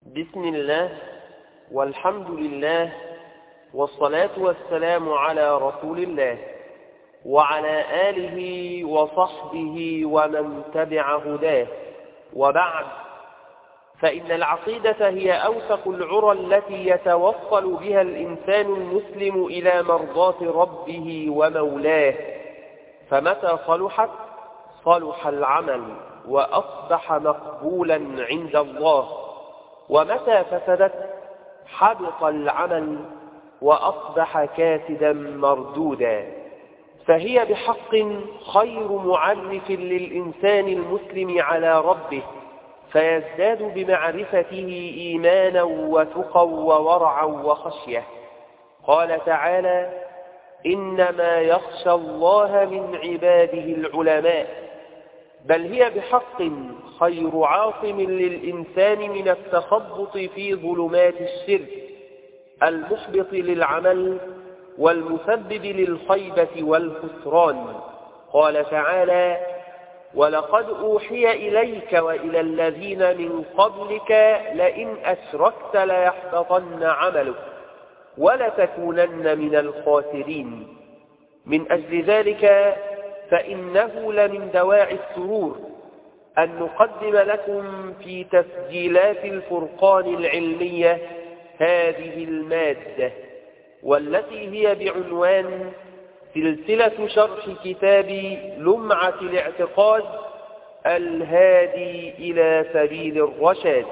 بسم الله والحمد لله والصلاة والسلام على رسول الله وعلى آله وصحبه ومن تبع هداه، وبعد، فإن العقيدة هي أوثق العرى التي يتوصل بها الإنسان المسلم إلى مرضاة ربه ومولاه، فمتى صلحت صلح العمل وأصبح مقبولا عند الله، ومتى فسدت حبط العمل وأصبح كاسدا مردودا. فهي بحق خير معرف للإنسان المسلم على ربه، فيزداد بمعرفته إيمانا وتقى وورعا وخشية. قال تعالى: إنما يخشى الله من عباده العلماء. بل هي بحق خير عاصم للإنسان من التخبط في ظلمات الشرك المحبط للعمل والمسبب للخيبة والخسران. قال تعالى: ولقد أوحي إليك وإلى الذين من قبلك لئن أشركت ليحبطن عملك ولتكونن من الخاسرين. من أجل ذلك فإنه لمن دواعي السرور أن نقدم لكم في تسجيلات الفرقان العلمية هذه المادة، والتي هي بعنوان سلسلة شرح كتاب لمعة الاعتقاد الهادي إلى سبيل الرشاد.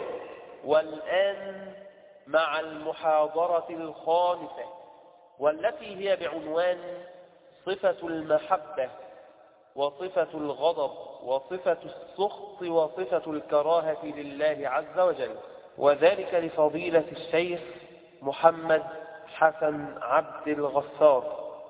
والآن مع المحاضرة الخامسة، والتي هي بعنوان صفة المحبة وصفة الغضب وصفة السخط وصفة الكراهة لله عز وجل، وذلك لفضيلة الشيخ محمد حسن عبد الغفار.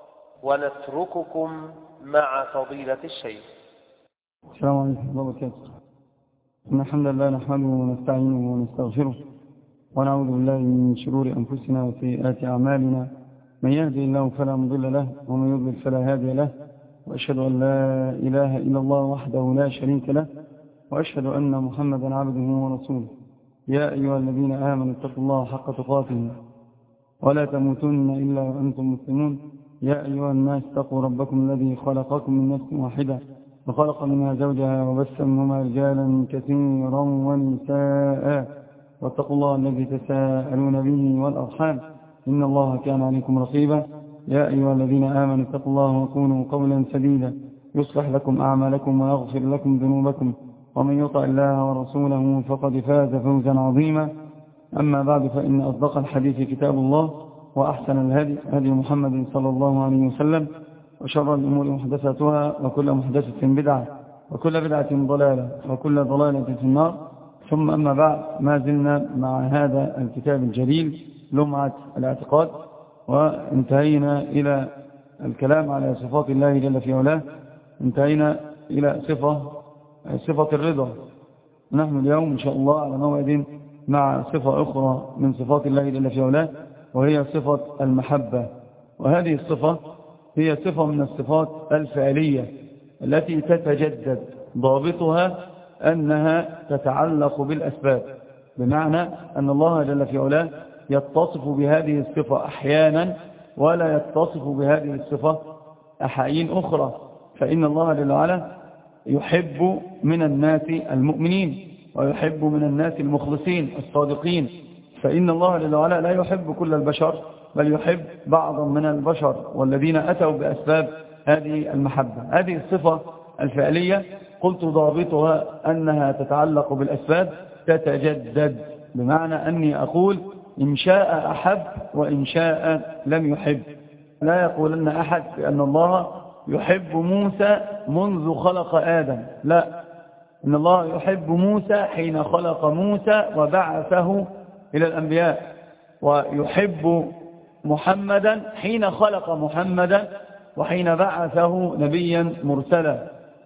ونترككم مع فضيلة الشيخ. السلام عليكم ورحمة الله وبركاته. إن الحمد لله نحمده ونستعينه ونستغفره، ونعوذ بالله من شرور أنفسنا وسيئات أعمالنا. من يهدي الله فلا مضل له، ومن يضلل فلا هادي له، وأشهد أن لا إله إلا الله وحده لا شريك له، وأشهد أن محمدا عبده ورسوله. يا أيها الذين آمنوا اتقوا الله حق تقاته ولا تموتن إلا وأنتم مسلمون. يا أيها الناس اتقوا ربكم الذي خلقكم من نفس واحدة وخلق منها زوجها وبث منهما رجالا كثيرا ونساء، واتقوا الله الذي تساءلون به والأرحام إن الله كان عليكم رقيبا. يا أيها الذين آمنوا اتقوا الله وقولوا قولا سديدا يصلح لكم أعمالكم ويغفر لكم ذنوبكم، ومن يطع الله ورسوله فقد فاز فوزا عظيما. أما بعد، فإن أصدق الحديث كتاب الله، وأحسن الهدي هدي محمد صلى الله عليه وسلم، وشر الأمور محدثاتها، وكل محدثة بدعة، وكل بدعة ضلالة، وكل ضلالة في النار. ثم أما بعد، ما زلنا مع هذا الكتاب الجليل لمعة الاعتقاد، وانتهينا إلى الكلام على صفات الله جل في علاه. انتهينا إلى صفة الرضا. نحن اليوم إن شاء الله على موعد مع صفة أخرى من صفات الله جل في علاه، وهي صفة المحبة. وهذه الصفة هي صفة من الصفات الفعلية التي تتجدد. ضابطها أنها تتعلق بالأسباب، بمعنى أن الله جل في علاه يتصف بهذه الصفة أحيانا ولا يتصف بهذه الصفة أحيان أخرى. فإن الله جل وعلا يحب من الناس المؤمنين، ويحب من الناس المخلصين الصادقين. فإن الله جل وعلا لا يحب كل البشر، بل يحب بعضا من البشر، والذين أتوا بأسباب هذه المحبة. هذه الصفة الفعلية قلت ضابطها أنها تتعلق بالأسباب، تتجدد، بمعنى أني أقول إن شاء أحب وإن شاء لم يحب. لا يقولن أحد بأن الله يحب موسى منذ خلق آدم، لا، إن الله يحب موسى حين خلق موسى وبعثه إلى الأنبياء، ويحب محمدا حين خلق محمدا وحين بعثه نبيا مرسلا.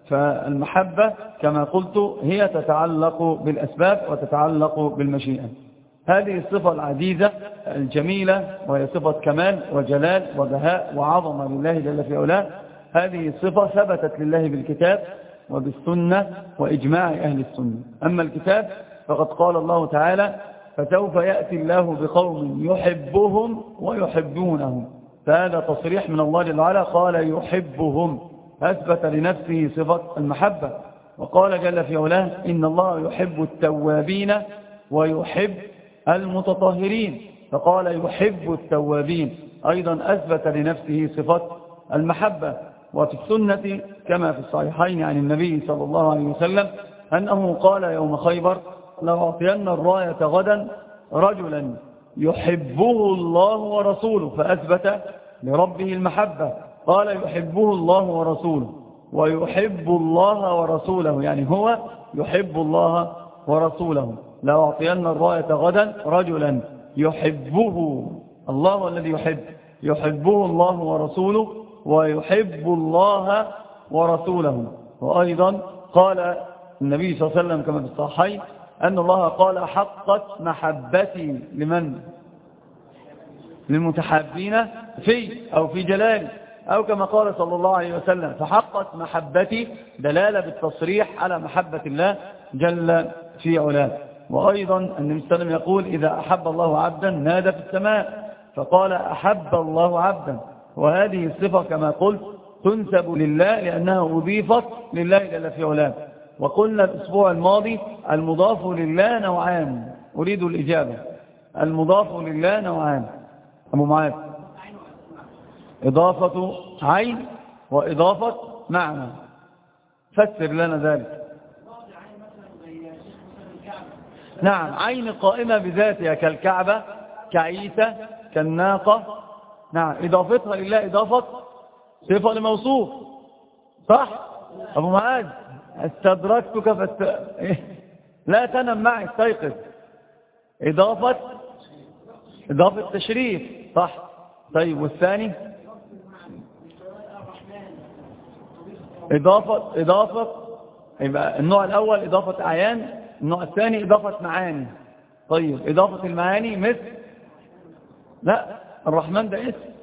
فالمحبة كما قلت هي تتعلق بالأسباب وتتعلق بالمشيئة. هذه الصفة العزيزة الجميلة، وهي صفة كمال وجلال وبهاء وعظمة لله جل في علاه. هذه الصفة ثبتت لله بالكتاب وبالسنة وإجماع أهل السنة. أما الكتاب فقد قال الله تعالى: فسوف يأتي الله بقوم يحبهم ويحبونه. فهذا تصريح من الله جل وعلا، قال يحبهم، أثبت لنفسه صفة المحبة. وقال جل في علاه إن الله يحب التوابين ويحب المتطهرين، فقال يحب التوابين، أيضا أثبت لنفسه صفة المحبة. وفي السنة كما في الصحيحين عن النبي صلى الله عليه وسلم أنه قال يوم خيبر لأعطين الراية غدا رجلا يحبه الله ورسوله، فأثبت لربه المحبة، قال يحبه الله ورسوله ويحب الله ورسوله، يعني هو يحب الله ورسوله. لأعطين الراية غدا رجلا يحبه الله الذي يحبه الله ورسوله ويحب الله ورسوله. وأيضا قال النبي صلى الله عليه وسلم كما في الصحيحين أن الله قال حقت محبتي لمن؟ للمتحابين في جلالي، أو كما قال صلى الله عليه وسلم فحقت محبتي، دلالة بالتصريح على محبة الله جل في علاه. وأيضا النبي صلى الله عليه وسلم يقول إذا أحب الله عبدا نادى في السماء، فقال أحب الله عبدا. وهذه الصفة كما قلت تنسب لله لأنها أضيفت لله جل في علاه. وقلنا الأسبوع الماضي المضاف لله نوعان، أريد الإجابة. المضاف لله نوعان أبو معاذ، إضافة عين وإضافة معنى، فسر لنا ذلك. نعم، عين قائمة بذاتها كالكعبة كعيسى كالناقة، نعم، إضافتها لله إضافة صفة لموصوف، صح أبو معاذ؟ استدركتك لا تنم معي، استيقظ. إضافة تشريف، صح. طيب والثاني إضافة يبقى النوع الأول إضافة أعيان، النوع الثاني إضافة معاني. طيب إضافة المعاني مثل، لا الرحمن ده اسم،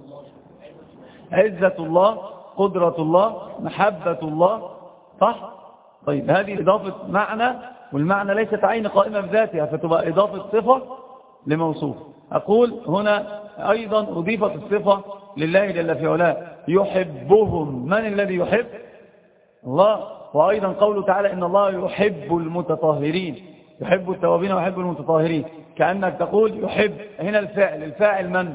عزة الله، قدرة الله، محبة الله، صح. طيب هذه إضافة معنى، والمعنى ليست عين قائمة بذاتها، فتبقى إضافة صفة لموصوف. أقول هنا أيضا أضيفت الصفة لله جل في علاه، يحبهم. من الذي يحب؟ الله. وأيضا قوله تعالى إن الله يحب المتطهرين، يحب التوابين ويحب المتطهرين، كأنك تقول يحب. هنا الفاعل من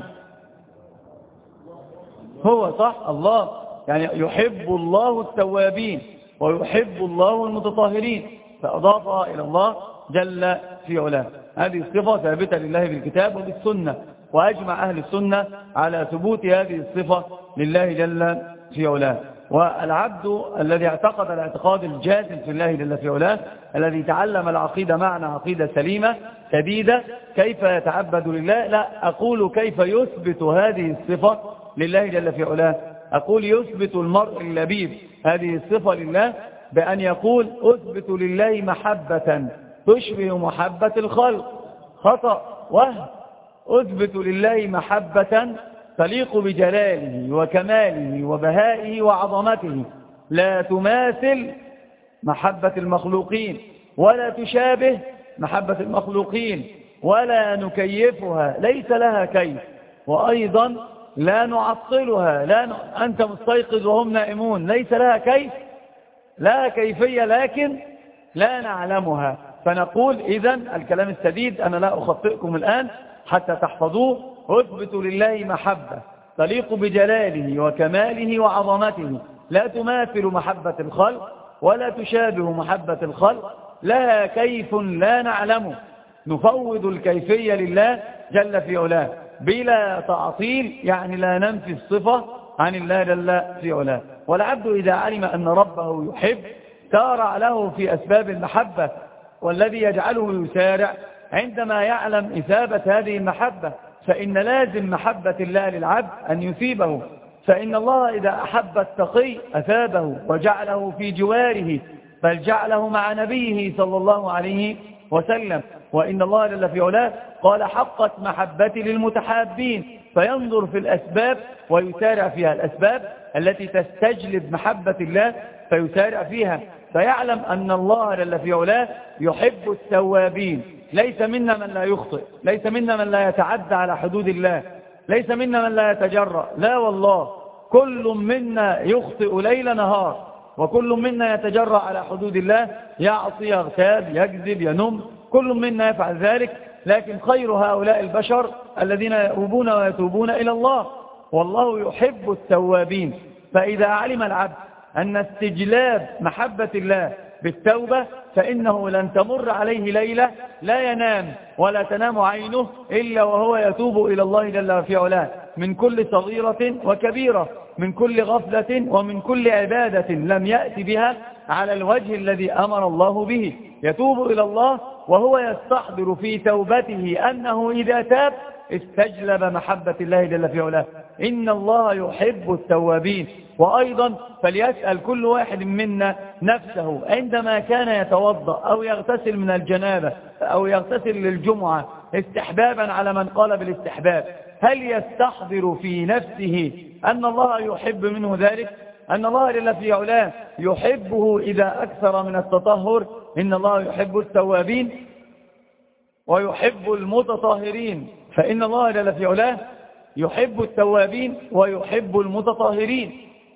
هو؟ صح، الله. يعني يحب الله التوابين ويحب الله المتطهرين، فأضافها إلى الله جل في علاه. هذه الصفة ثابتة لله بالكتاب وبالسنة، وأجمع أهل السنة على ثبوت هذه الصفة لله جل في علاه. والعبد الذي اعتقد الاعتقاد الجازم في الله جل في علاه، الذي تعلم العقيدة معنى عقيدة سليمة سديدة، كيف يتعبد لله؟ لا أقول كيف يثبت هذه الصفة لله جل في علاه. أقول يثبت المرء اللبيب هذه الصفة لله بأن يقول أثبت لله محبة تشبه محبة الخلق، خطأ وهم. أثبت لله محبة تليق بجلاله وكماله وبهائه وعظمته، لا تماثل محبة المخلوقين ولا تشابه محبة المخلوقين ولا نكيفها، ليس لها كيف. وأيضا لا نعطلها، أنت مستيقظ وهم نائمون، ليس لها كيف، لا كيفية، لكن لا نعلمها. فنقول إذن الكلام السديد، أنا لا أخطئكم الآن حتى تحفظوه، أثبت لله محبة تليق بجلاله وكماله وعظمته، لا تماثل محبة الخلق ولا تشابه محبة الخلق، لها كيف لا نعلمه، نفوض الكيفية لله جل في علاه بلا تعطيل، يعني لا ننفي الصفة عن الله جل في علاه. والعبد إذا علم أن ربه يحب سارع له في أسباب المحبة، والذي يجعله يسارع عندما يعلم إثابة هذه المحبة، فإن لازم محبة الله للعبد أن يثيبه. فإن الله إذا أحب التقي أثابه وجعله في جواره، بل جعله مع نبيه صلى الله عليه وسلم. وإن الله جل في علاه قال حقت محبتي للمتحابين، فينظر في الأسباب ويسارع فيها، الأسباب التي تستجلب محبة الله فيسارع فيها، فيعلم أن الله جل في علاه يحب التوابين ليس منا من لا يخطئ، ليس منا من لا يتعدى على حدود الله، ليس منا من لا يتجرأ، لا والله، كل منا يخطئ ليل نهار، وكل منا يتجرأ على حدود الله، يعصي، يغتاب، يكذب، ينم، كل منا يفعل ذلك. لكن خير هؤلاء البشر الذين يؤوبون ويتوبون إلى الله، والله يحب التوابين. فإذا علم العبد أن استجلاب محبة الله بالتوبة فإنه لن تمر عليه ليلة لا ينام ولا تنام عينه إلا وهو يتوب إلى الله جل في علاه من كل صغيرة وكبيرة، من كل غفلة ومن كل عبادة لم يأتي بها على الوجه الذي أمر الله به. يتوب إلى الله وهو يستحضر في توبته أنه إذا تاب استجلب محبة الله جل في علاه. إن الله يحب التوابين. وأيضا فليسأل كل واحد منا نفسه عندما كان يتوضأ أو يغتسل من الجنابة أو يغتسل للجمعة استحبابا على من قال بالاستحباب، هل يستحضر في نفسه أن الله يحب منه ذلك؟ أن الله جل في علاه يحبه إذا أكثر من التطهر. إن الله يحب التوابين ويحب المتطهرين، فإن الله جل في علاه يحب التوابين ويحب المتطهرين.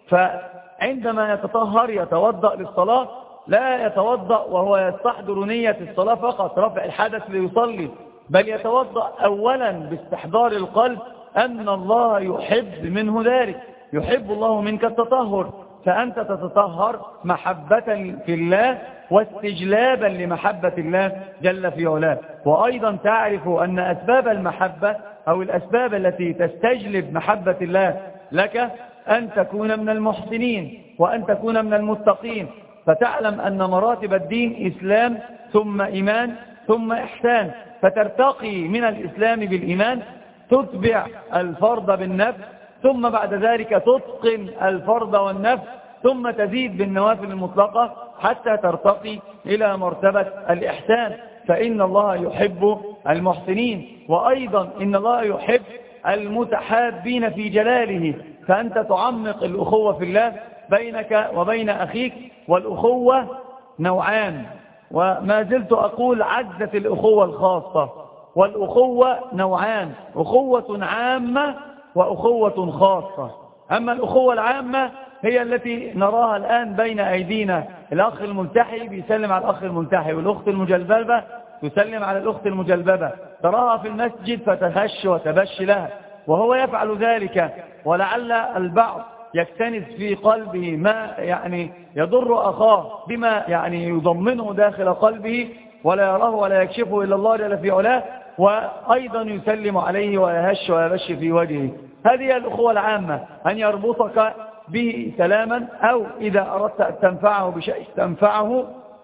فعندما يتطهر يتوضأ للصلاة، لا يتوضأ وهو يستحضر نية الصلاة فقط رفع الحدث ليصلي، بل يتوضأ أولا باستحضار القلب أن الله يحب منه ذلك، يحب الله منك التطهر، فأنت تتطهر محبة في الله واستجلابا لمحبة الله جل في علاه. وأيضا تعرف أن أسباب المحبة أو الأسباب التي تستجلب محبة الله لك أن تكون من المحسنين وأن تكون من المتقين. فتعلم أن مراتب الدين إسلام ثم إيمان ثم إحسان، فترتقي من الإسلام بالإيمان، تتبع الفرض بالنفس، ثم بعد ذلك تتقن الفرض والنفس، ثم تزيد بالنوافل المطلقة حتى ترتقي إلى مرتبة الإحسان. فإن الله يحب المحسنين. وأيضا إن الله يحب المتحابين في جلاله، فأنت تعمق الأخوة في الله بينك وبين أخيك. والأخوة نوعان، وما زلت أقول عزت الأخوة الخاصة، والأخوة نوعان، أخوة عامة وأخوة خاصة. أما الأخوة العامة هي التي نراها الآن بين أيدينا، الأخ الملتحي بيسلم على الأخ الملتحي، والأخت المجلببة تسلم على الأخت المجلببة، تراها في المسجد فتخش وتبش لها، وهو يفعل ذلك، ولعل البعض يكتنز في قلبه ما يعني يضر أخاه بما يعني يضمنه داخل قلبه، ولا يراه ولا يكشفه إلا الله جل في علاه، وأيضا يسلم عليه ويهش ويبش في وجهه. هذه الأخوة العامة، أن يربطك به سلاما، أو إذا أردت أن تنفعه بشيء تنفعه.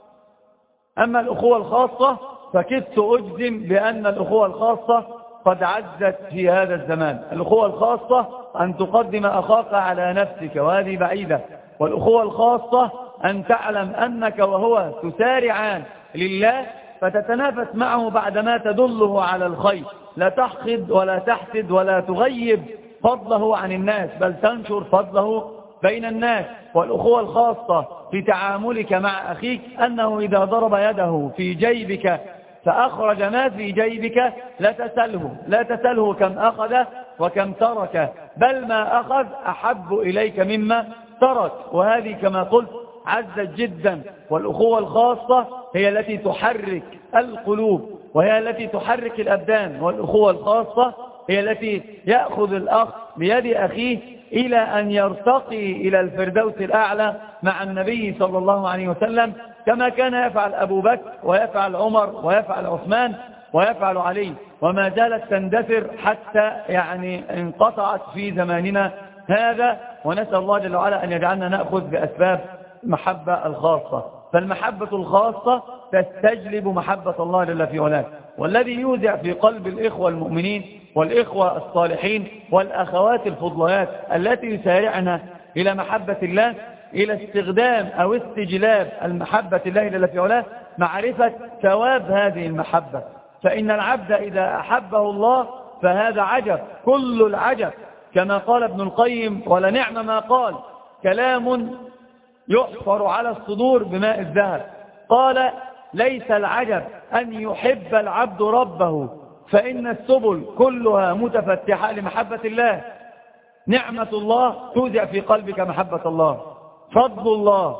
أما الأخوة الخاصة فكدت أجزم بأن الأخوة الخاصة قد عزت في هذا الزمان. الأخوة الخاصة أن تقدم أخاك على نفسك، وهذه بعيدة. والأخوة الخاصة أن تعلم أنك وهو تسارعان لله، فتتنافس معه بعدما تدله على الخير، لا تحقد ولا تحسد ولا تغيب فضله عن الناس، بل تنشر فضله بين الناس. والأخوة الخاصة في تعاملك مع أخيك أنه إذا ضرب يده في جيبك فأخرج ما في جيبك لا تسأله كم أخذ وكم ترك، بل ما أخذ أحب إليك مما ترك. وهذه كما قلت عزت جدا. والأخوة الخاصة هي التي تحرك القلوب وهي التي تحرك الأبدان. والأخوة الخاصة هي التي يأخذ الأخ بيد أخيه إلى أن يرتقي إلى الفردوس الأعلى مع النبي صلى الله عليه وسلم، كما كان يفعل أبو بكر ويفعل عمر ويفعل عثمان ويفعل علي، وما زالت تندثر حتى يعني انقطعت في زماننا هذا. ونسأل الله جل وعلا أن يجعلنا نأخذ بأسباب محبة الخاصة. فالمحبة الخاصة تستجلب محبة الله جل في علاه. والذي يودع في قلب الإخوة المؤمنين والإخوة الصالحين والأخوات الفضليات التي يسارعنا إلى محبة الله، إلى استخدام أو استجلاب المحبة الله جل في علاه، معرفة ثواب هذه المحبة. فإن العبد إذا أحبه الله فهذا عجب، كل العجب، كما قال ابن القيم: ولنعم ما قال، كلام يحفر على الصدور بماء الذهب. قال: ليس العجب أن يحب العبد ربه، فإن السبل كلها متفتحة لمحبة الله. نعمة الله تودع في قلبك محبة الله، فضل الله،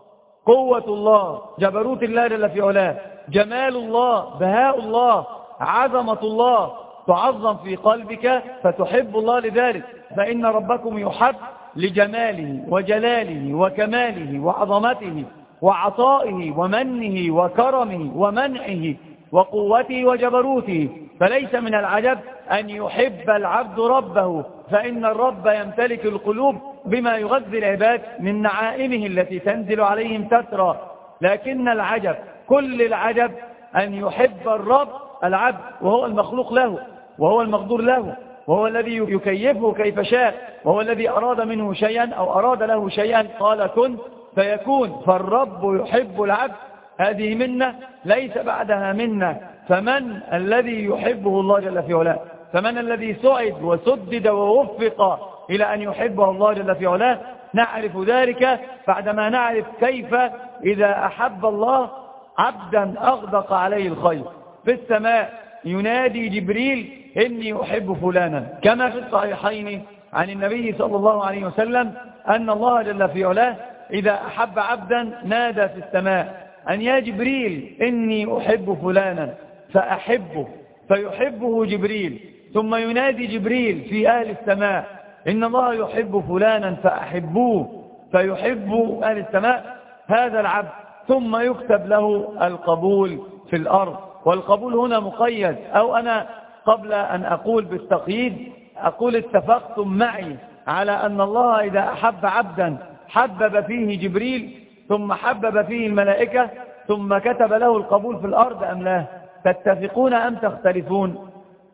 قوة الله، جبروت الله جل في علاه، جمال الله، بهاء الله، عظمة الله تعظم في قلبك فتحب الله لذلك. فإن ربكم يحب لجماله وجلاله وكماله وعظمته وعطائه ومنه وكرمه ومنعه وقوته وجبروته. فليس من العجب أن يحب العبد ربه، فإن الرب يمتلك القلوب بما يغذي العباد من نعائمه التي تنزل عليهم تترى. لكن العجب، كل العجب، أن يحب الرب العبد وهو المخلوق له وهو المقدور له وهو الذي يكيفه كيف شاء، وهو الذي أراد منه شيئا أو أراد له شيئا قال كن فيكون. فالرب يحب العبد، هذه منة ليس بعدها منة. فمن الذي يحبه الله جل في علاه؟ فمن الذي سعد وسدد ووفق إلى أن يحبه الله جل في علاه؟ نعرف ذلك بعدما نعرف كيف إذا أحب الله عبدا أغدق عليه الخير. في السماء ينادي جبريل إني أحب فلانا، كما في الصحيحين عن النبي صلى الله عليه وسلم أن الله جل في علاه إذا أحب عبدا نادى في السماء أن يا جبريل إني أحب فلانا فأحبه، فيحبه جبريل. ثم ينادي جبريل في أهل السماء إن الله يحب فلانا فأحبوه، فيحب أهل السماء هذا العبد. ثم يكتب له القبول في الأرض. والقبول هنا مقيد، أو أنا قبل أن أقول بالتقييد أقول اتفقتم معي على أن الله إذا أحب عبدا حبب فيه جبريل ثم حبب فيه الملائكة ثم كتب له القبول في الأرض أم لا؟ تتفقون أم تختلفون؟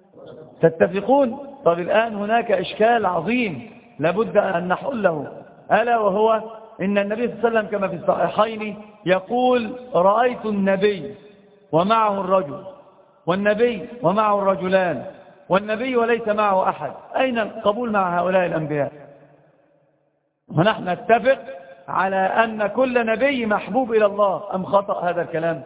تتفقون. طب الآن هناك إشكال عظيم لابد أن نحله، ألا وهو إن النبي صلى الله عليه وسلم كما في الصحيحين يقول رأيت النبي ومعه الرجل، والنبي ومعه الرجلان، والنبي وليس معه أحد. أين القبول مع هؤلاء الأنبياء؟ ونحن نتفق على أن كل نبي محبوب إلى الله، أم خطأ هذا الكلام؟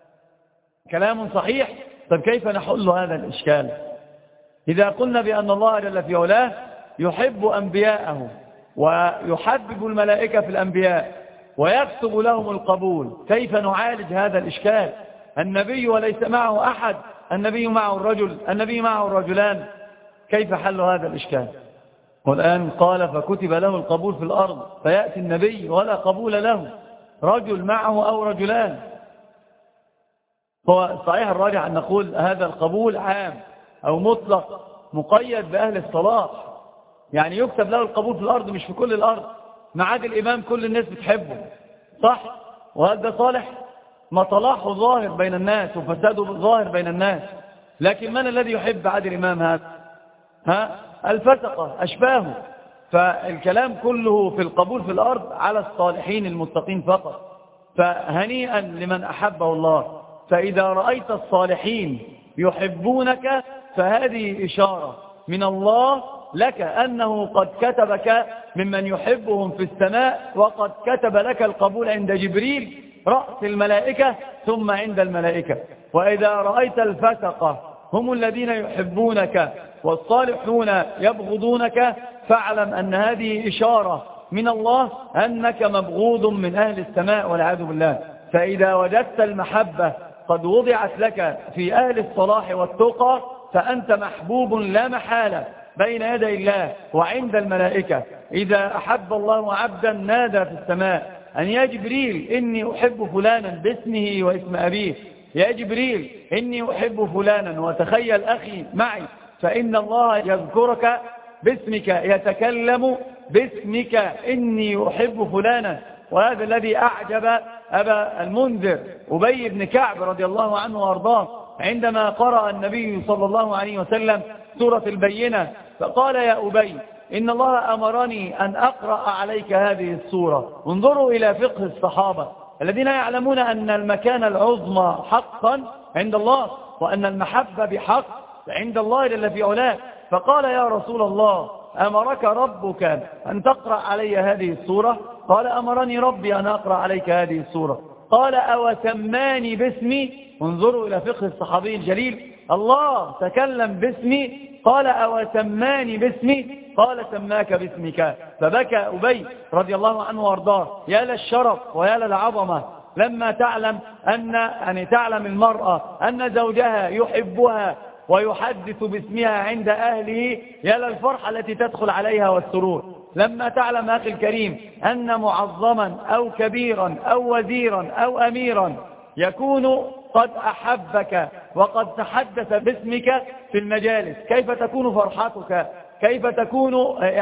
كلام صحيح. طب كيف نحل هذا الإشكال؟ إذا قلنا بأن الله جل في علاه يحب أنبياءه ويحبب الملائكة في الأنبياء ويكتب لهم القبول، كيف نعالج هذا الإشكال؟ النبي وليس معه أحد، النبي معه الرجل، النبي معه الرجلان، كيف حل هذا الإشكال؟ والآن قال فكتب له القبول في الأرض، فيأتي النبي ولا قبول له، رجل معه أو رجلان. هو صحيح الراجح أن نقول هذا القبول عام أو مطلق مقيد بأهل الصلاح، يعني يكتب له القبول في الأرض مش في كل الأرض. معاد الإمام كل الناس بتحبه، صح؟ وهل ده صالح؟ ما صلاحه ظاهر بين الناس وفساده ظاهر بين الناس. لكن من الذي يحب عادل الإمام هذا؟ الفسقة أشباهه. فالكلام كله في القبول في الأرض على الصالحين المتقين فقط. فهنيئا لمن أحبه الله. فإذا رأيت الصالحين يحبونك فهذه إشارة من الله لك أنه قد كتبك ممن يحبهم في السماء، وقد كتب لك القبول عند جبريل رأس الملائكة ثم عند الملائكة. وإذا رأيت الفسقة هم الذين يحبونك والصالحون يبغضونك فاعلم أن هذه إشارة من الله أنك مبغوض من أهل السماء والعياذ بالله. فإذا وجدت المحبة قد وضعت لك في أهل الصلاح والتقى فأنت محبوب لا محالة بين يدي الله وعند الملائكة. إذا أحب الله عبدا نادى في السماء أن يا جبريل إني أحب فلانا باسمه واسم أبيه، يا جبريل إني أحب فلانا وتخيل أخي معي، فإن الله يذكرك باسمك يتكلم باسمك إني أحب فلانا. وهذا الذي أعجب أبا المنذر أبي بن كعب رضي الله عنه وأرضاه عندما قرأ النبي صلى الله عليه وسلم سورة البينة فقال يا أبي إن الله أمرني أن أقرأ عليك هذه السورة. انظروا إلى فقه الصحابة الذين يعلمون أن المكان العظمى حقا عند الله وأن المحبة بحق عند الله جل في علاه. فقال يا رسول الله أمرك ربك أن تقرأ علي هذه السورة؟ قال أمرني ربي أن أقرأ عليك هذه السورة. قال أو سماني باسمي. انظروا إلى فقه الصحابي الجليل، الله تكلم باسمي قال أو سماني باسمي، قال سماك باسمك. فبكى أبي رضي الله عنه وارضاه. يا للشرف ويا للعظمة لما تعلم تعلم المرأة أن زوجها يحبها ويحدث باسمها عند أهله، يا للفرحة التي تدخل عليها والسرور. لما تعلم أخي الكريم أن معظما أو كبيرا أو وزيرا أو أميرا يكون قد أحبك وقد تحدث باسمك في المجالس، كيف تكون فرحتك؟ كيف تكون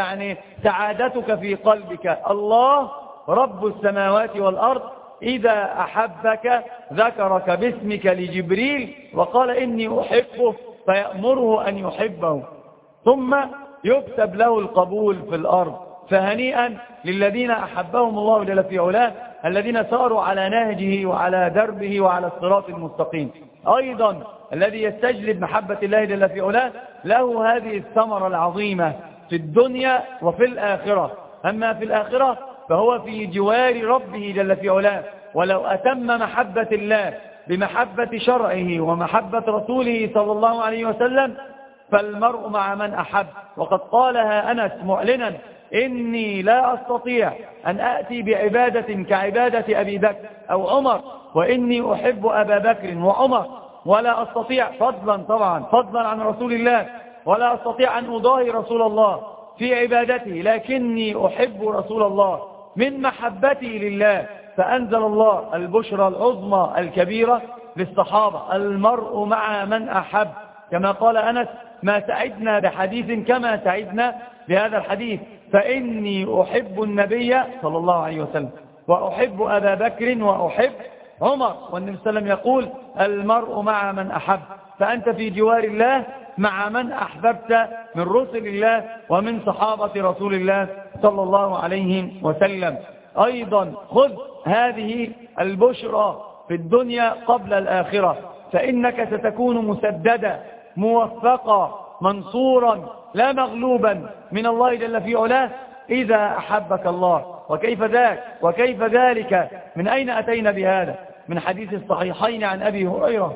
سعادتك في قلبك؟ الله رب السماوات والأرض إذا أحبك ذكرك باسمك لجبريل وقال إني أحبه فيأمره أن يحبه، ثم يكتب له القبول في الأرض. فهنيئا للذين أحبهم الله جل في علاه، الذين ساروا على نهجه وعلى دربه وعلى الصراط المستقيم. أيضا الذي يستجلب محبة الله جل في علاه له هذه الثمرة العظيمة في الدنيا وفي الآخرة. أما في الآخرة فهو في جوار ربه جل في علاه، ولو أتم محبة الله بمحبة شرعه ومحبة رسوله صلى الله عليه وسلم فالمرء مع من أحب. وقد قالها أنس معلنا إني لا أستطيع أن أأتي بعبادة كعبادة أبي بكر أو عمر، وإني أحب أبا بكر وعمر، ولا أستطيع فضلا عن رسول الله، ولا أستطيع أن أضاهي رسول الله في عبادته، لكني أحب رسول الله من محبتي لله. فأنزل الله البشرى العظمى الكبيرة للصحابة: المرء مع من أحب. كما قال أنس: ما سعدنا بحديث كما سعدنا بهذا الحديث، فإني أحب النبي صلى الله عليه وسلم وأحب أبا بكر وأحب عمر. والنبي صلى الله عليه وسلم يقول: المرء مع من أحب. فأنت في جوار الله مع من أحببت من رسل الله ومن صحابة رسول الله صلى الله عليه وسلم. أيضا خذ هذه البشرى في الدنيا قبل الآخرة، فإنك ستكون مسددا موفقا منصورا لا مغلوبا من الله جل في علاه إذا أحبك الله. وكيف ذلك؟ من أين أتينا بهذا؟ من حديث الصحيحين عن أبي هريرة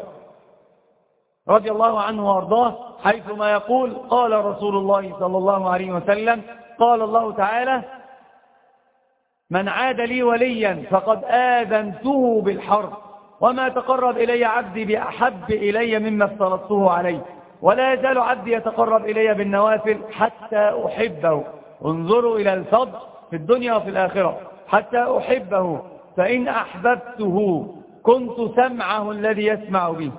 رضي الله عنه وارضاه، حيثما يقول: قال رسول الله صلى الله عليه وسلم: قال الله تعالى: من عاد لي وليا فقد آذنته بالحرب، وما تقرب إلي عبدي بأحب إلي مما افترضته عليه، ولا يزال عبدي يتقرب إلي بالنوافل حتى أحبه. انظروا إلى الفضل في الدنيا وفي الآخرة: حتى أحبه، فإن أحببته كنت سمعه الذي يسمع به،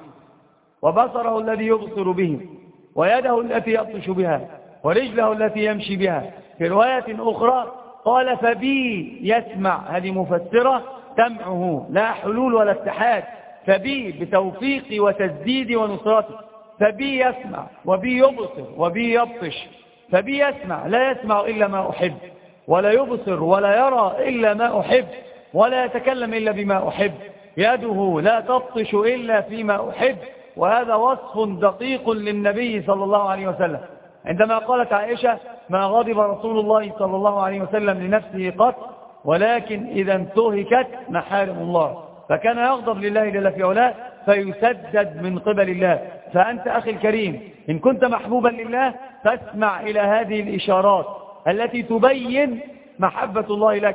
وبصره الذي يبصر به، ويده التي يبطش بها، ورجله التي يمشي بها. في رواية أخرى قال: فبي يسمع. هذه مفسرة سمعه، لا حلول ولا اتحاد، فبي بتوفيقي وتسديدي ونصرتي. فبي يسمع وبي يبصر وبي يبطش. فبي يسمع، لا يسمع إلا ما أحب، ولا يبصر ولا يرى إلا ما أحب، ولا يتكلم إلا بما أحب. يده لا تبطش إلا فيما أحب. وهذا وصف دقيق للنبي صلى الله عليه وسلم، عندما قالت عائشة: ما غضب رسول الله صلى الله عليه وسلم لنفسه قط، ولكن إذا انتهكت محارم الله. فكان يغضب لله جل في علاه فيسدد من قبل الله. فأنت أخي الكريم إن كنت محبوبا لله فاسمع إلى هذه الإشارات التي تبين محبة الله لك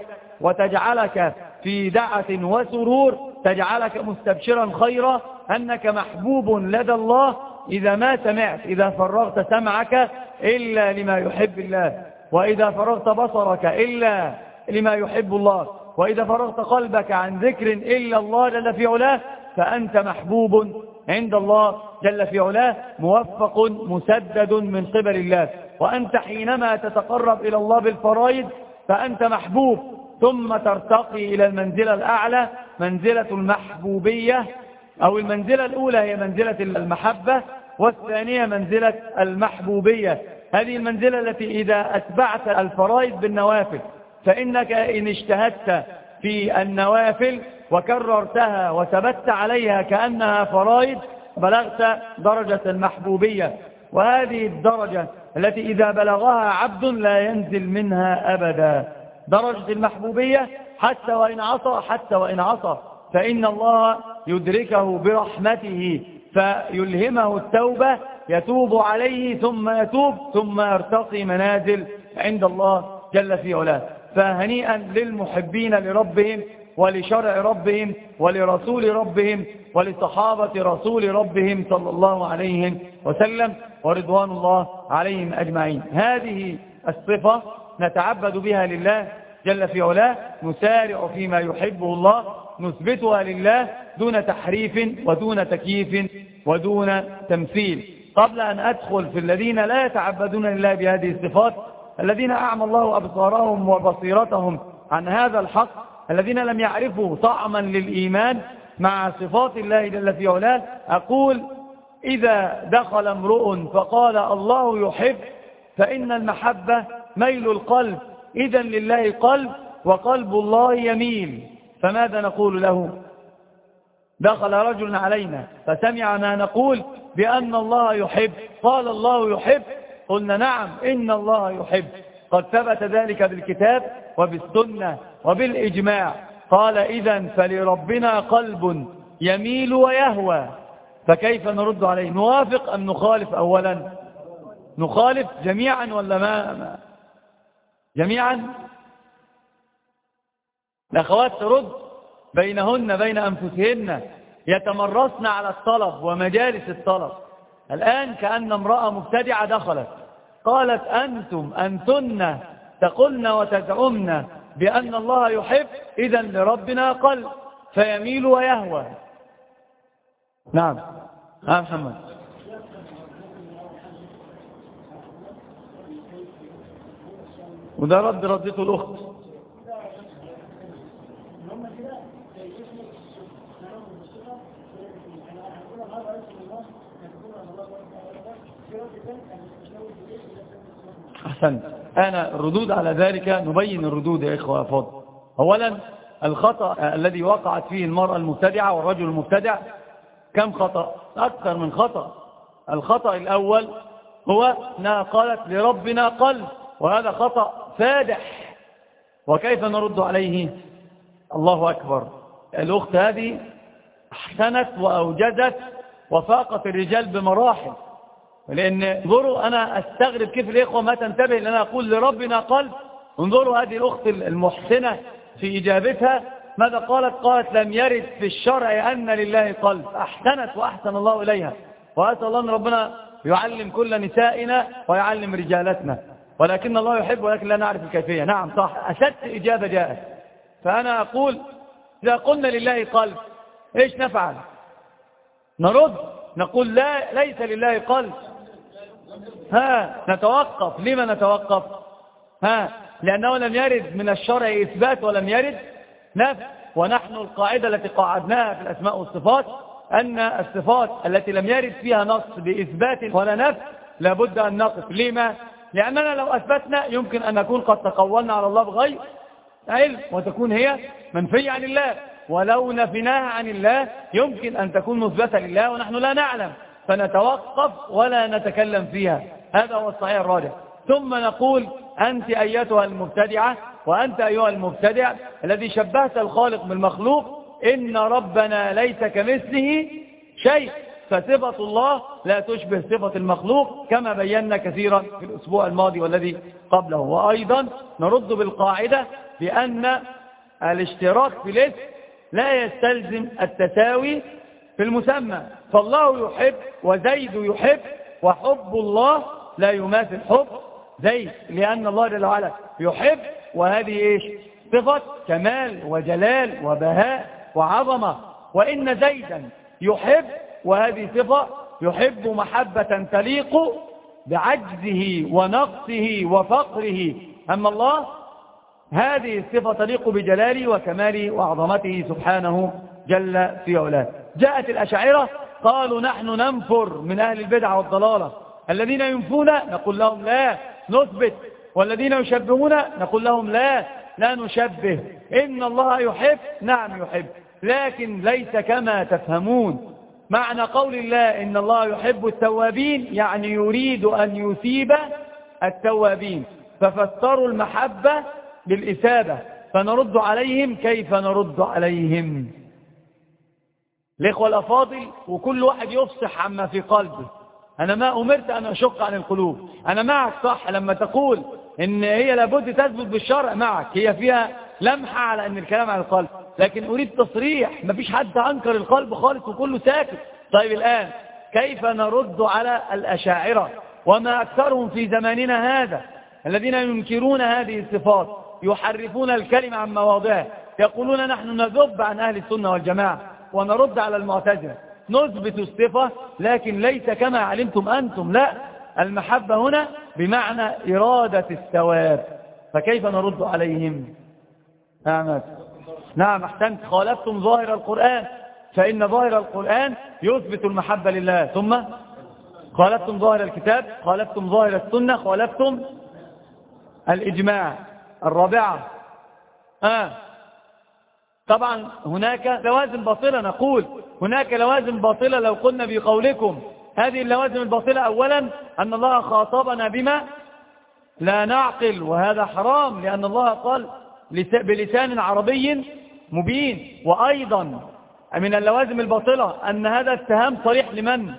وتجعلك في دعة وسرور، تجعلك مستبشرا خيرا أنك محبوب لدى الله. إذا ما سمعت، إذا فرغت سمعك إلا لما يحب الله، وإذا فرغت بصرك إلا لما يحب الله، وإذا فرغت قلبك عن ذكر إلا الله جل في علاه، فأنت محبوب عند الله جل في علاه، موفق مسدد من قبل الله. وأنت حينما تتقرب إلى الله بالفرائض فأنت محبوب، ثم ترتقي إلى المنزلة الأعلى، منزلة المحبوبية. أو المنزلة الأولى هي منزلة المحبة، والثانية منزلة المحبوبية. هذه المنزلة التي إذا أتبعت الفرائض بالنوافل، فإنك إن اجتهدت في النوافل وكررتها وثبت عليها كأنها فرائض بلغت درجة المحبوبية. وهذه الدرجة التي إذا بلغها عبد لا ينزل منها أبدا، درجة المحبوبية، حتى وإن عصى فإن الله يدركه برحمته فيلهمه التوبة، يتوب عليه ثم يتوب ثم يرتقي منازل عند الله جل في علاه. فهنيئا للمحبين لربهم ولشرع ربهم ولرسول ربهم ولصحابة رسول ربهم صلى الله عليه وسلم ورضوان الله عليهم أجمعين. هذه الصفة نتعبد بها لله جل في علاه، نسارع فيما يحبه الله، نثبتها لله دون تحريف ودون تكييف ودون تمثيل. قبل أن أدخل في الذين لا يتعبدون لله بهذه الصفات، الذين أعمى الله أبصارهم وبصيرتهم عن هذا الحق، الذين لم يعرفوا طعما للإيمان مع صفات الله جل في علاه، أقول إذا دخل امرؤ فقال الله يحب فإن المحبة ميل القلب، إذن لله قلب وقلب الله يميل. فماذا نقول له؟ دخل رجل علينا فسمع ما نقول بأن الله يحب، قال الله يحب، قلنا نعم إن الله يحب، قد ثبت ذلك بالكتاب وبالسنة وبالإجماع. قال إذن فلربنا قلب يميل ويهوى، فكيف نرد عليه؟ نوافق أم نخالف؟ أولا نخالف جميعا ولا ما جميعا؟ الأخوات ترد بينهن بين أنفسهن، يتمرسن على الطلب ومجالس الطلب. الآن كأن امرأة مبتدعة دخلت قالت أنتن تقولن وتزعمن بأن الله يحب، إذن لربنا قلب فيميل ويهوى. نعم محمد. وده ردته الأخت. أحسن. أنا الردود على ذلك نبين الردود يا إخوة فاضل. أولا الخطأ الذي وقعت فيه المرأة المبتدعة والرجل المبتدع كم خطأ؟ أكثر من خطأ. الخطأ الأول هو أنها قالت لربنا قلب، وهذا خطأ فادح. وكيف نرد عليه؟ الله أكبر. الأخت هذه أحسنت وأوجدت وفاقت الرجال بمراحل، لأن انظروا أنا أستغرب كيف الإخوة ما تنتبه لأن أقول لربنا قلب. انظروا هذه الأخت المحسنة في إجابتها ماذا قالت؟ قالت لم يرد في الشرع أن لله قلب. أحسنت وأحسن الله إليها، وأسأل الله أن ربنا يعلم كل نسائنا ويعلم رجالتنا، ولكن الله يحب ولكن لا نعرف الكيفية. نعم صح، أسدت إجابة جاءت. فأنا أقول إذا قلنا لله قلب إيش نفعل؟ نرد نقول لا، ليس لله قلب. نتوقف. لما نتوقف؟ لأنه لم يرد من الشرع إثبات ولم يرد نفي. ونحن القاعدة التي قاعدناها في الأسماء والصفات أن الصفات التي لم يرد فيها نص بإثبات ولا نفي لابد أن نقف. لما؟ لأننا لو أثبتنا يمكن أن نكون قد تقولنا على الله بغير علم وتكون هي منفية عن الله، ولو نفيناها عن الله يمكن أن تكون مثبتة لله ونحن لا نعلم، فنتوقف ولا نتكلم فيها. هذا هو الصحيح الراجح. ثم نقول أنت أيتها المبتدعة وأنت أيها المبتدع الذي شبهت الخالق بالمخلوق، إن ربنا ليس كمثله شيء، فصفة الله لا تشبه صفة المخلوق كما بينا كثيرا في الأسبوع الماضي والذي قبله. وأيضا نرد بالقاعدة بأن الاشتراك في الاسم لا يستلزم التساوي في المسمى، فالله يحب وزيد يحب، وحب الله لا يماثل حب زيد، لأن الله جل وعلا يحب، وهذه إيش؟ صفة كمال وجلال وبهاء وعظمة. وإن زيدا يحب، وهذه صفة يحب محبة تليق بعجزه ونقصه وفقره. أما الله هذه الصفة تليق بجلاله وكماله وعظمته سبحانه جل في علاه. جاءت الأشاعرة قالوا نحن ننفر من أهل البدع والضلالة، الذين ينفون نقول لهم لا نثبت، والذين يشبهون نقول لهم لا نشبه. إن الله يحب، نعم يحب، لكن ليس كما تفهمون. معنى قول الله إن الله يحب التوابين يعني يريد أن يثيب التوابين، ففسروا المحبة بالإثابة. فنرد عليهم كيف نرد عليهم؟ الإخوة الأفاضل، وكل واحد يفصح عما في قلبه. أنا ما أمرت أن أشق عن القلوب. أنا معك صح لما تقول إن هي لابد تثبت بالشرع، معك، هي فيها لمحة على أن الكلام عن القلب، لكن أريد تصريح. مفيش حد أنكر القلب خالص وكله ساكت. طيب الآن كيف نرد على الأشاعرة وما أكثرهم في زماننا هذا الذين ينكرون هذه الصفات، يحرفون الكلمة عن مواضعه، يقولون نحن نذب عن أهل السنة والجماعة ونرد على المعتزلة، نثبت الصفة لكن ليس كما علمتم أنتم. لا، المحبة هنا بمعنى إرادة الثواب. فكيف نرد عليهم؟ نعم أحسنت، خالفتم ظاهر القرآن، فإن ظاهر القرآن يثبت المحبة لله. ثم خالفتم ظاهر الكتاب، خالفتم ظاهر السنة، خالفتم الإجماع. الرابعة طبعا هناك لوازم باطلة. نقول هناك لوازم باطلة لو قلنا بقولكم هذه اللوازم الباطلة. أولا أن الله خاطبنا بما لا نعقل، وهذا حرام، لأن الله قال بلسان عربي مبين. وأيضا من اللوازم الباطلة أن هذا اتهام صريح لمن؟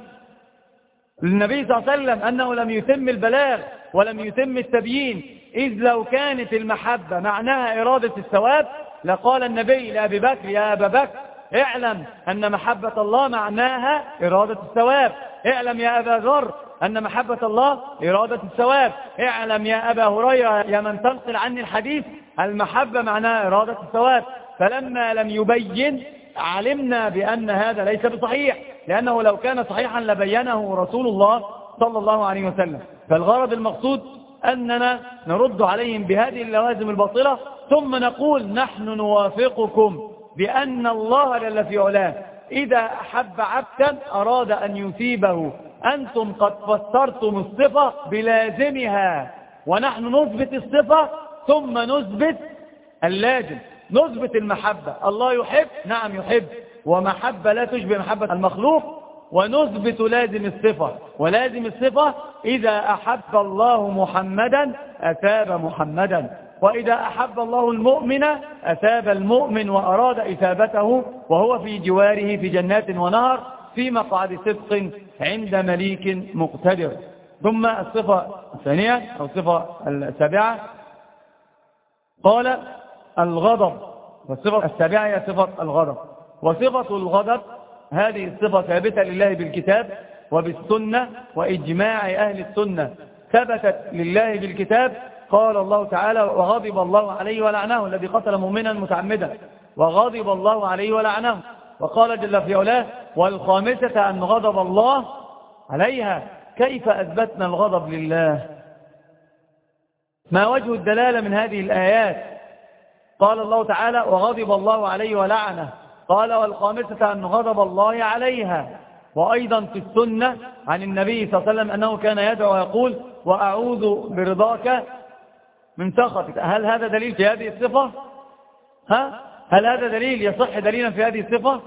للنبي صلى الله عليه وسلم، أنه لم يتم البلاغ ولم يتم التبيين. إذ لو كانت المحبة معناها إرادة الثواب لقال النبي لأبي بكر: يا أبا بكر اعلم أن محبة الله معناها إرادة الثواب. اعلم يا أبا ذر أن محبة الله إرادة الثواب. اعلم يا أبا هريرة يا من تنقل عني الحديث المحبة معناها إرادة الثواب. فلما لم يبين علمنا بأن هذا ليس بصحيح، لأنه لو كان صحيحا لبينه رسول الله صلى الله عليه وسلم. فالغرض المقصود أننا نرد عليهم بهذه اللوازم الباطلة، ثم نقول نحن نوافقكم بأن الله جل في علاه إذا أحب عبدا أراد أن يثيبه. أنتم قد فسرتم الصفة بلازمها، ونحن نثبت الصفة ثم نثبت اللازم. نثبت المحبة، الله يحب، نعم يحب، ومحبة لا تشبه محبة المخلوق. ونثبت لازم الصفة، ولازم الصفة إذا أحب الله محمدا أثاب محمدا، وإذا أحب الله المؤمن أثاب المؤمن وأراد إثابته وهو في جواره في جنات ونهر في مقعد صدق عند مليك مقتدر. ثم الصفة الثانية أو الصفة السابعة قال الغضب، والصفة السابعة هي صفة الغضب. وصفة الغضب هذه الصفة ثابتة لله بالكتاب وبالسنة وإجماع أهل السنة. ثبتت لله بالكتاب، قال الله تعالى: وغضب الله عليه ولعنه الذي قتل مؤمنا متعمدا، وغضب الله عليه ولعنه. وقال جل في علاه: والخامسة أن غضب الله عليها. كيف أثبتنا الغضب لله؟ ما وجه الدلالة من هذه الآيات؟ قال الله تعالى: وغضب الله عليه ولعنه. قال: والخامسة أن غضب الله عليها. وأيضا في السنة عن النبي صلى الله عليه وسلم أنه كان يدعو ويقول: وأعوذ برضاك من سخطك. هل هذا دليل في هذه الصفة؟ هل هذا دليل يصح دليلا في هذه الصفة؟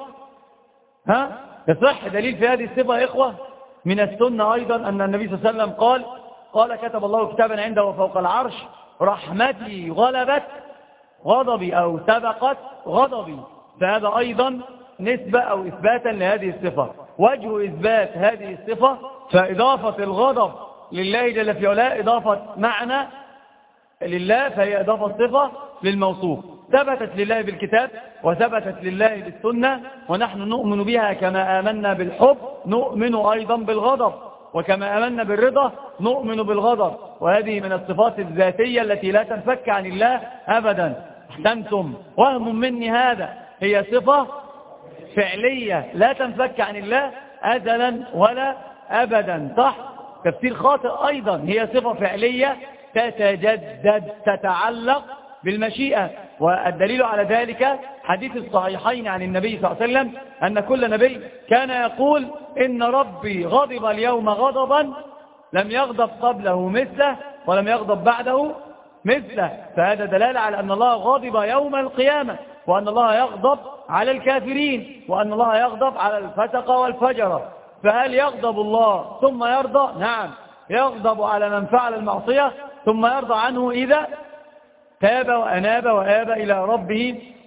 يصح دليل في هذه الصفة يا إخوة؟ من السنة أيضا أن النبي صلى الله عليه وسلم قال كتب الله كتابا عنده وفوق العرش: رحمتي غلبت غضبي أو سبقت غضبي. فهذا أيضا نسبة أو إثباتا لهذه الصفة. وجه إثبات هذه الصفة فإضافة الغضب لله جل في علاه إضافة معنى لله، فهي إضافة صفة للموصوف. ثبتت لله بالكتاب وثبتت لله بالسنة، ونحن نؤمن بها كما آمنا بالحب نؤمن أيضا بالغضب، وكما آمنا بالرضا نؤمن بالغضب. وهذه من الصفات الذاتية التي لا تنفك عن الله أبدا. احسنتم، وهم مني هذا. هي صفة فعلية لا تنفك عن الله أزلا ولا أبدا. صح؟ تفسير خاطئ أيضا. هي صفة فعلية تتجدد، تتعلق بالمشيئة. والدليل على ذلك حديث الصحيحين عن النبي صلى الله عليه وسلم أن كل نبي كان يقول: إن ربي غضب اليوم غضبا لم يغضب قبله مثله ولم يغضب بعده مثله. فهذا دلالة على أن الله غضب يوم القيامة، وأن الله يغضب على الكافرين، وأن الله يغضب على الفسق والفجر. فهل يغضب الله ثم يرضى؟ نعم، يغضب على من فعل المعصية ثم يرضى عنه إذا تاب وأناب وآب إلى ربه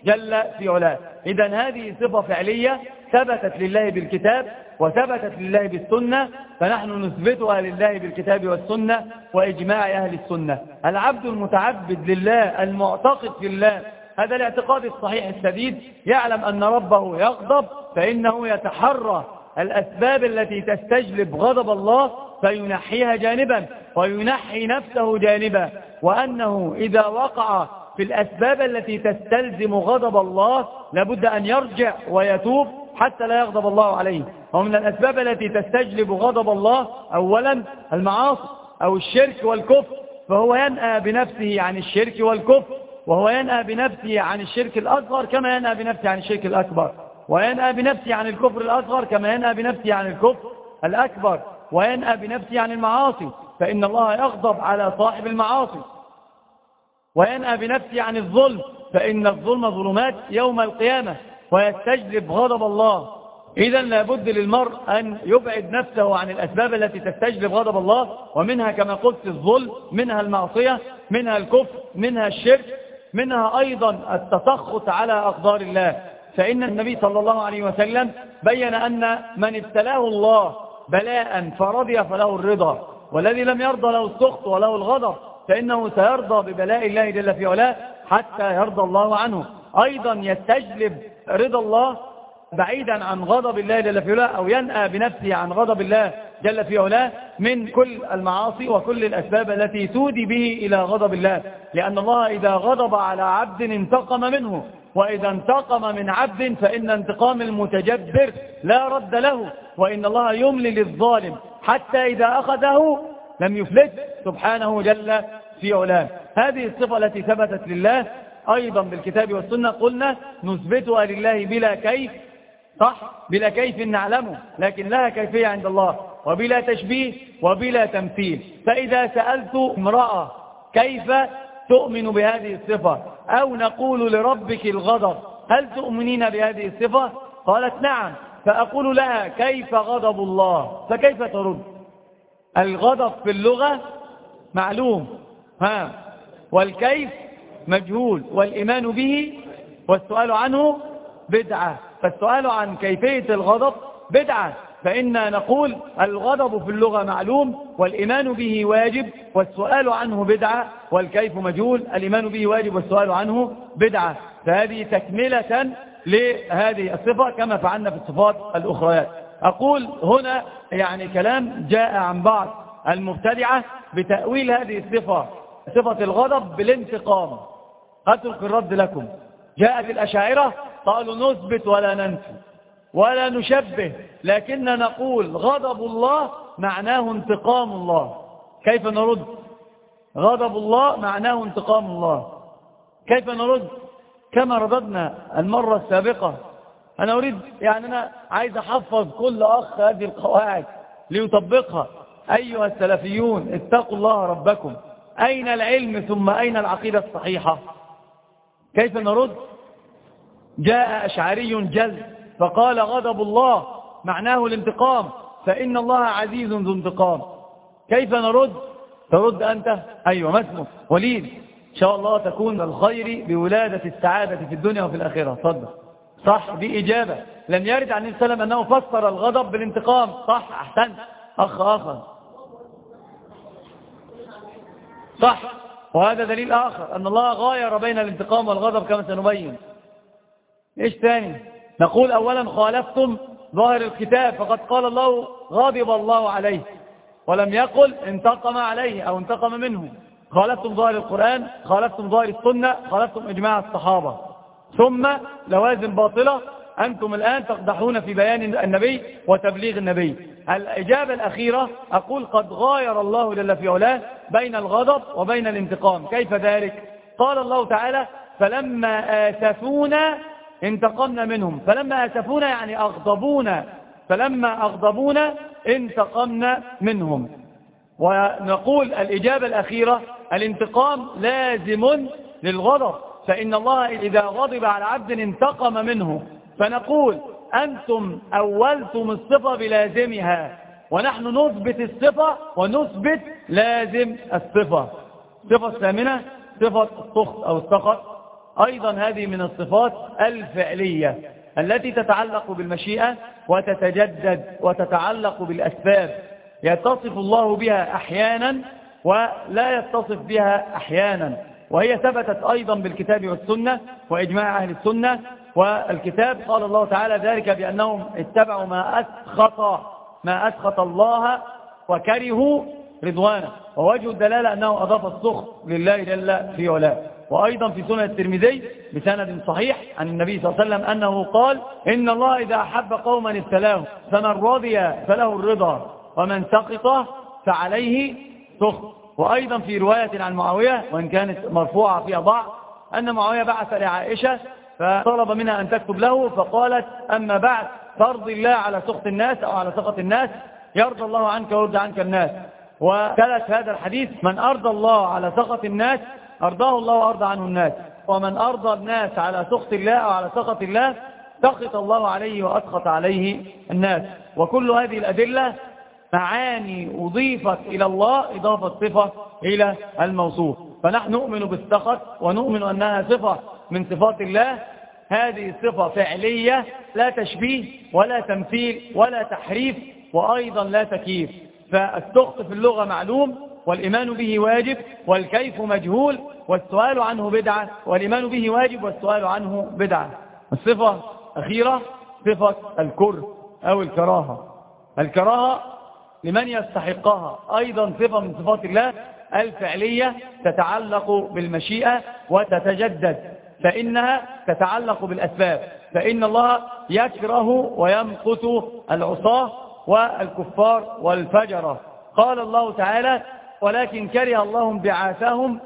جل في علاه. إذن هذه صفة فعلية ثبتت لله بالكتاب وثبتت لله بالسنة، فنحن نثبتها لله بالكتاب والسنة وإجماع أهل السنة. العبد المتعبد لله المعتقد في الله هذا الاعتقاد الصحيح السديد يعلم أن ربه يغضب، فإنه يتحرى الأسباب التي تستجلب غضب الله فينحيها جانبا وينحي نفسه جانبا، وأنه إذا وقع في الأسباب التي تستلزم غضب الله لابد أن يرجع ويتوب حتى لا يغضب الله عليه. ومن الأسباب التي تستجلب غضب الله أولا المعاصي أو الشرك والكفر، فهو ينأى بنفسه عن الشرك والكفر، وهو ينأى بنفسه عن الشرك الأصغر كما ينأى بنفسه عن الشرك الأكبر، وينأى بنفسه عن الكفر الأصغر كما ينأى بنفسه عن الكفر الأكبر، وينأى بنفسه عن المعاصي فإن الله يغضب على صاحب المعاصي، وينأى بنفسه عن الظلم فإن الظلم ظلمات يوم القيامة ويستجلب غضب الله. إذا لابد للمرء أن يبعد نفسه عن الأسباب التي تستجلب غضب الله، ومنها كما قلت الظلم، منها المعصية، منها الكفر، منها الشرك، منها أيضا التسخط على أقدار الله. فإن النبي صلى الله عليه وسلم بين أن من ابتلاه الله بلاء فرضي فله الرضا، والذي لم يرضى له السخط وله الغضب، فإنه سيرضى ببلاء الله جل في علاه حتى يرضى الله عنه. أيضا يستجلب رضا الله بعيدا عن غضب الله جل في علاه، أو ينأى بنفسه عن غضب الله جل في علاه من كل المعاصي وكل الأسباب التي تودي به إلى غضب الله، لأن الله إذا غضب على عبد انتقم منه، وإذا انتقم من عبد فإن انتقام المتجبر لا رد له، وإن الله يملي للظالم حتى إذا أخذه لم يفلت سبحانه جل في علاه. هذه الصفة التي ثبتت لله أيضا بالكتاب والسنة قلنا نثبتها لله بلا كيف، صح؟ بلا كيف نعلمه، لكن لها كيفية عند الله، وبلا تشبيه وبلا تمثيل. فإذا سألت امرأة كيف تؤمن بهذه الصفة، أو نقول لربك الغضب هل تؤمنين بهذه الصفة؟ قالت نعم، فأقول لها كيف غضب الله؟ فكيف ترد؟ الغضب في اللغة معلوم، والكيف مجهول، والإيمان به والسؤال عنه بدعة. فالسؤال عن كيفية الغضب بدعة، فإننا نقول الغضب في اللغة معلوم، والإيمان به واجب، والسؤال عنه بدعة، والكيف مجهول، الإيمان به واجب والسؤال عنه بدعة. فهذه تكملة لهذه الصفة كما فعلنا في الصفات الأخرى. أقول هنا يعني كلام جاء عن بعض المبتدعة بتأويل هذه الصفة، صفة الغضب بالانتقام. أترك الرد لكم. جاءت الأشاعرة قالوا نثبت ولا ننفي ولا نشبه، لكننا نقول غضب الله معناه انتقام الله. كيف نرد؟ غضب الله معناه انتقام الله، كيف نرد؟ كما رددنا المرة السابقة. أنا أريد أنا عايز أحفظ كل أخ هذه القواعد ليطبقها. أيها السلفيون اتقوا الله ربكم، أين العلم ثم أين العقيدة الصحيحة؟ كيف نرد؟ جاء أشعري جل فقال غضب الله معناه الانتقام، فإن الله عزيز ذو انتقام. كيف نرد؟ ترد أنت؟ أيوة، ما اسمك؟ وليد. إن شاء الله تكون الخير بولادة السعادة في الدنيا وفي الآخرة. صدق، صح، دي إجابة. لم يرد عن النبي صلى الله عليه وسلم أنه فسر الغضب بالانتقام. صح، أحسنت. أخ آخر، صح، وهذا دليل آخر أن الله غاير بين الانتقام والغضب كما سنبين. إيش ثاني؟ نقول أولا خالفتم ظاهر الكتاب، فقد قال الله غضب الله عليه ولم يقل انتقم عليه أو انتقم منه. خالفتم ظاهر القرآن، خالفتم ظاهر السنة، خالفتم إجماع الصحابة. ثم لوازم باطلة، أنتم الآن تقدحون في بيان النبي وتبليغ النبي. الإجابة الأخيرة أقول قد غاير الله جل في علاه بين الغضب وبين الانتقام. كيف ذلك؟ قال الله تعالى فلما آسفونا انتقمنا منهم. فلما آسفونا يعني أغضبونا، فلما أغضبونا انتقمنا منهم. ونقول الإجابة الأخيرة الانتقام لازم للغضب، فإن الله إذا غضب على عبد انتقم منه. فنقول أنتم أولتم الصفة بلازمها، ونحن نثبت الصفة ونثبت لازم الصفة. الصفة الثامنة صفة السخط أو السخط، أيضا هذه من الصفات الفعلية التي تتعلق بالمشيئة وتتجدد وتتعلق بالأسباب، يتصف الله بها أحيانا ولا يتصف بها أحيانا، وهي ثبتت أيضا بالكتاب والسنة وإجماع أهل السنة. والكتاب قال الله تعالى ذلك بأنهم اتبعوا ما أسخط الله وكرهوا رضوانه، ووجه الدلالة أنه أضاف السخط لله جل في علاه. وأيضا في سنة الترمذي بسند صحيح عن النبي صلى الله عليه وسلم أنه قال إن الله إذا أحب قوما ابتلاهم، فمن رضي فله الرضا ومن سقط فعليه سخط. وأيضا في رواية عن معاوية وإن كانت مرفوعة فيها ضعف أن معاوية بعث لعائشة فطلب منها أن تكتب له، فقالت أما بعد فرض الله على سخط الناس أو على سخط الناس، يرضى الله عنك ويرضى عنك الناس. وثلث هذا الحديث من أرضى الله على سخط الناس أرضاه الله وأرضى عنه الناس، ومن أرضى الناس على سخط الله أو على سخط الله سخط الله عليه وأسخط عليه الناس. وكل هذه الأدلة معاني أضيفت إلى الله إضافة صفة إلى الموصوف، فنحن نؤمن بالسخط ونؤمن أنها صفة من صفات الله. هذه صفة فعلية لا تشبيه ولا تمثيل ولا تحريف وأيضا لا تكييف. فالسخط في اللغة معلوم والإيمان به واجب والكيف مجهول والسؤال عنه بدعة، والإيمان به واجب والسؤال عنه بدعة. الصفة أخيرة صفة الكره أو الكراهة. الكراهة لمن يستحقها أيضا صفة من صفات الله الفعلية تتعلق بالمشيئة وتتجدد، فإنها تتعلق بالأسباب، فإن الله يكره ويمقت العصاة والكفار والفجرة. قال الله تعالى ولكن كره الله بعاثهم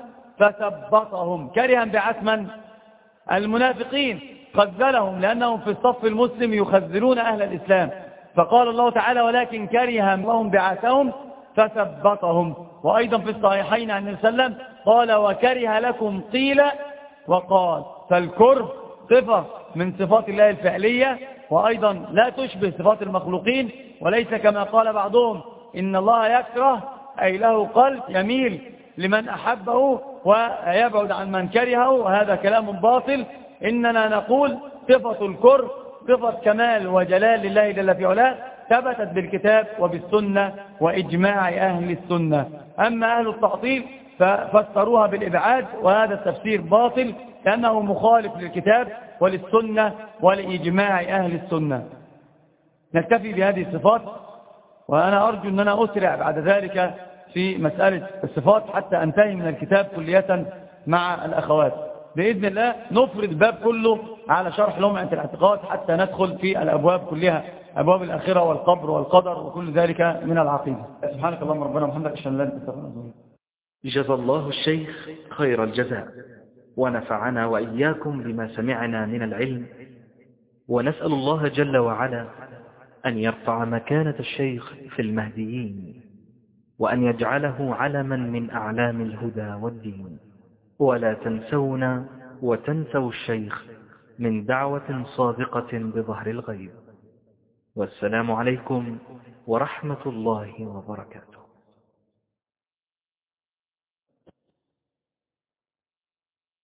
فثبطهم. كره بعاث من؟ المنافقين، خذلهم لأنهم في الصف المسلم يخذلون أهل الإسلام، فقال الله تعالى ولكن كره الله بعاثهم فثبطهم. وأيضا في الصحيحين عن النبي صلى الله عليه وسلم قال وكره لكم قيل وقال. فالكره صفة من صفات الله الفعلية وأيضا لا تشبه صفات المخلوقين، وليس كما قال بعضهم إن الله يكره أي له قلب يميل لمن أحبه ويبعد عن من كرهه، وهذا كلام باطل. إننا نقول صفة الكره صفة كمال وجلال لله جل في علاه ثبتت بالكتاب وبالسنة وإجماع أهل السنة. أما أهل التعطيل ففسروها بالإبعاد، وهذا التفسير باطل لأنه مخالف للكتاب وللسنة ولإجماع أهل السنة. نكتفي بهذه الصفات، وأنا أرجو أننا أسرع بعد ذلك في مسألة الصفات حتى أنتهي من الكتاب كلية مع الأخوات بإذن الله. نفرد باب كله على شرح لمعة الاعتقاد حتى ندخل في الأبواب كلها، أبواب الآخرة والقبر والقدر وكل ذلك من العقيدة. سبحانك اللهم ربنا وبحمدك أشهد أن لا إله إلا أنت أستغفرك. جزا الله الشيخ خير الجزاء، ونفعنا وإياكم بما سمعنا من العلم، ونسأل الله جل وعلا أن يرفع مكانة الشيخ في المهديين، وأن يجعله علما من أعلام الهدى والدين. ولا تنسونا وتنسوا الشيخ من دعوة صادقة بظهر الغيب. والسلام عليكم ورحمة الله وبركاته.